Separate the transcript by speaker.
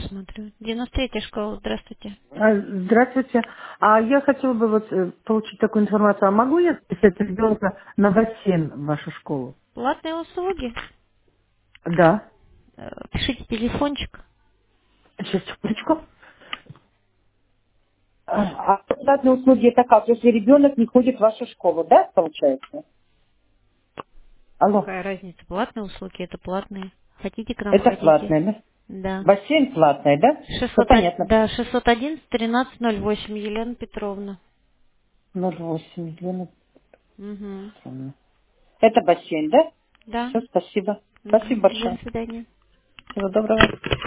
Speaker 1: посмотрю. 93-я школа, здравствуйте.
Speaker 2: Здравствуйте. А я хотела бы получить такую информацию. А могу я записать ребенка на бассейн в вашу школу?
Speaker 1: Платные услуги.
Speaker 2: Да.
Speaker 1: Пишите телефончик.
Speaker 2: Сейчас, секундочку. А платные услуги это как? Если ребенок не ходит в вашу школу, да, получается? Алло.
Speaker 1: Какая разница? Платные услуги это платные. Хотите к нам
Speaker 2: Это
Speaker 1: ходите?
Speaker 2: платное, да?
Speaker 1: Да.
Speaker 2: Бассейн платный, да? Все
Speaker 1: 601,
Speaker 2: понятно.
Speaker 1: да, 611 1308, Елена Петровна.
Speaker 2: 08, Елена
Speaker 1: Угу.
Speaker 2: Петровна. Это бассейн, да?
Speaker 1: Да.
Speaker 2: Все, спасибо.
Speaker 1: Угу.
Speaker 2: Спасибо
Speaker 1: До
Speaker 2: большое.
Speaker 1: свидания.
Speaker 2: Всего доброго.